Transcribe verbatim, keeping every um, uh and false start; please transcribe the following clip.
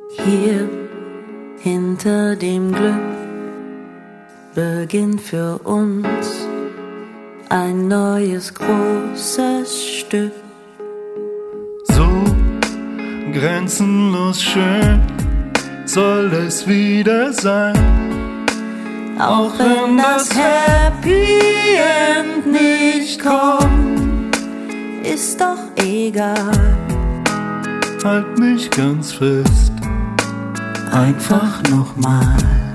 Hier hinter dem Glück beginnt für uns ein neues großes Stück. So grenzenlos schön soll es wieder sein, auch wenn das Happy End nicht kommt, ist doch egal. Halt mich ganz fest, Einfach nochmal.